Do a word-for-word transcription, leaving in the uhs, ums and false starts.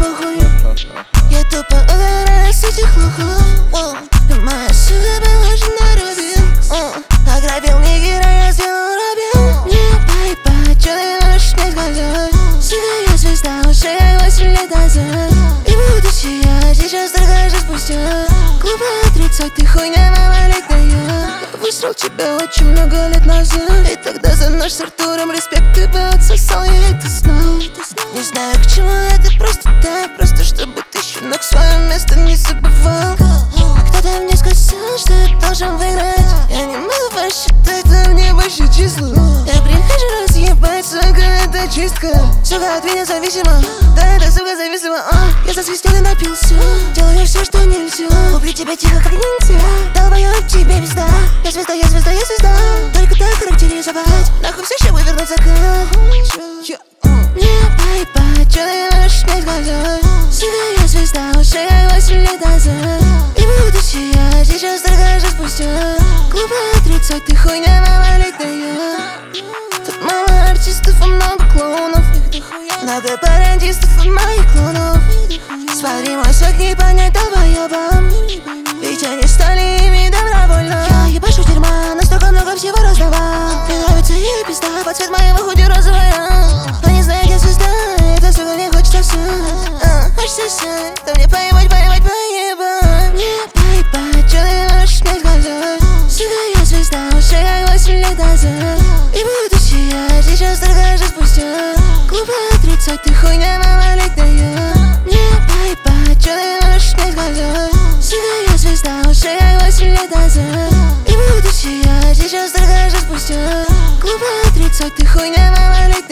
похуй. Я тупо угораю с этих лохов. Моя сука была же на Рубин. Ограбил нигера, я сделал Робин. Не поебать, чё ты можешь мне сказать? Сука, я звезда уже восемь лет назад. И будучи я сейчас только же спустя. Глупо отрицать, ты хуйня малолетняя. Я высрал тебя очень много лет назад. И тогда за наш с Артуром респект ты бы отсосал, я это знал. Не знаю, к чему это, просто так. Просто чтобы ты, щенок, свое место не забывал. Кто-то мне сказал, что я должен выиграть. Я не могу посчитать, но мне больше число. Я прихожу разъебать, сука, это чистка. Сука, от меня зависима. Да, это сука зависима. а. Я засвистел и напился. Делаю все, что нельзя. Убью тебя тихо, как ниндзя. Долбоёб, тебе пизда. Я звезда, я звезда, я звезда. Только так характеризовать. Нахуй все, что вывернуть закат. Не поебать, чё ты можешь мне сказать? Сука, я звезда уже восемь лет назад. И будучи я сейчас только же спустя. Глупо отрицать, ты хуйня малолетняя. Тут мало артистов и много клоунов. Много пародистов и моих клонов. Смотри, мой свет не понять долбоёбам. Ведь они стали ими добровольно. Я ебашу дерьма, настолько много всего разного. Мне нравится ее пизда, под цвет моего худи розовая. Но не знает, я звезда, это сука мне хочется все. а, Хочется все, да мне поебать, поебать, поебать. Не поебать, чё ты можешь мне сказать? Сука, я звезда уже восемь лет назад. И будучи я сейчас только же спустя. Глупо отрицать, ты хуйня малолетняя. Не поебать, чё ты можешь мне сказать? Сука, я звезда уже восемь лет назад. И будучи я сейчас только же спустя. Глупо отрицать, ты хуйня малолетняя.